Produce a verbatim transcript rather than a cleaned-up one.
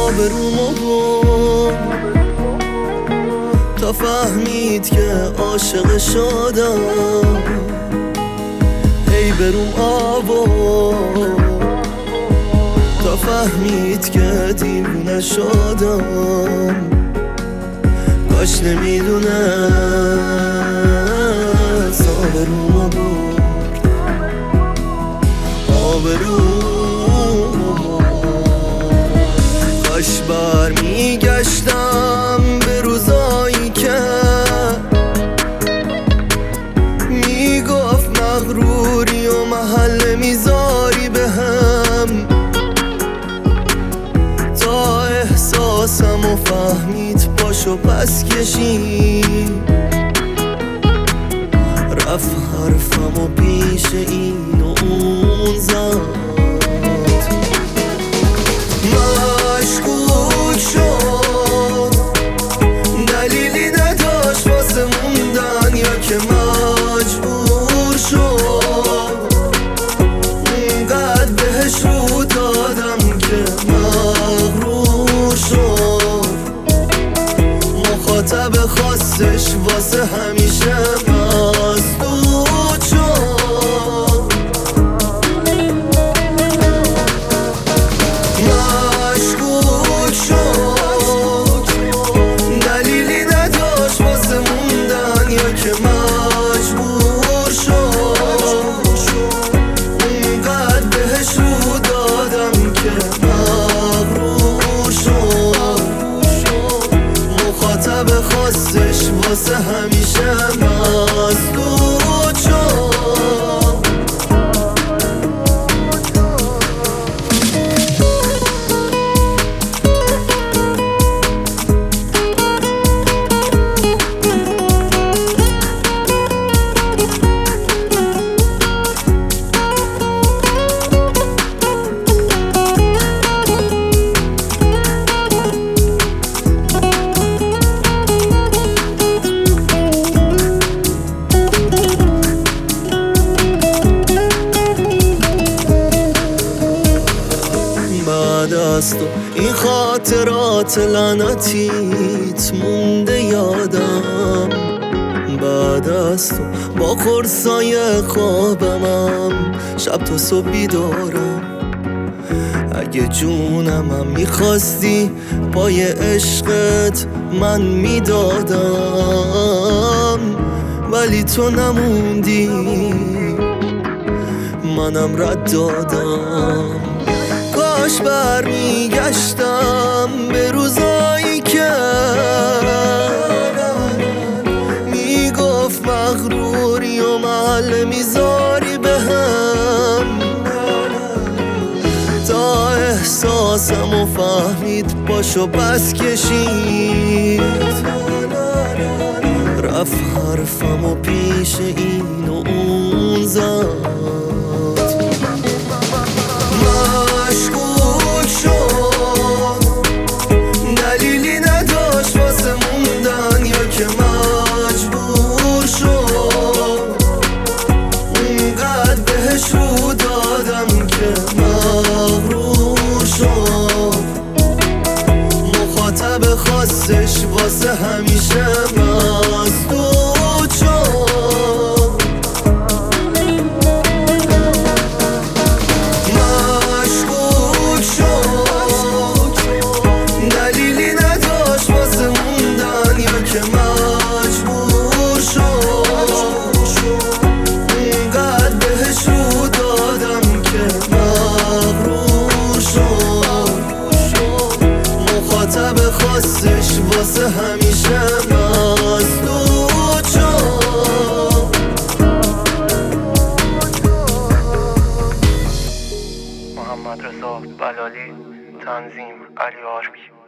آبرومو برد تا فهمید که عاشق شدم. ای بروم آورد تا فهمید که دیوونه شدم. کاش نمیدونست آبرومو برد، آبرومو برد. کاش برمیگشتم به روزایی که میگفت مغروری و محل میذاری بهم، تا احساسم و فهمید پاشو پس کشی. رفت حرفم و پیش این و اون زد، مشکوک شد، دلیلی نداشت واسه موندن یا که مجبور شد. اونقدر بهش رو دادم که مغرور شد. مخاطب خاصش واسه همیشه مسدود شد. مشکوک شد، دلیلی نداشت واسه موندن یا که مجبور شد. اونقدر بهش رو دادم که مغرور شد. مخاطب خاصش واسه همیشه مسدود شد. بعد از تو این خاطرات لعنتیت مونده یادم. بعد از تو با قرصای خوابمم شب تا صبح بیدارم. اگه جونمم میخواستی پای عشقت من میدادم، ولی تو نموندی منم رد دادم. کاش برمیگشتم به روزایی که میگفت مغروری و محل میذاری بهم، تا احساسم و فهمید پاشو پس کشید. رفت حرفم و پیش این و اون زد، مشکوک شد، دلیلی نداشت واسه موندن یا که مجبور شد. اونقدر بهش رو دادم که مغرور شد. مخاطب خاصش واسه همیشه مسدود شد. که مجبور شد. اونقدر بهش رو دادم که مغرور شد. مخاطب خاصش واسه همیشه مسدود شد. محمد رضا بلالی، تنظیم علی آرک.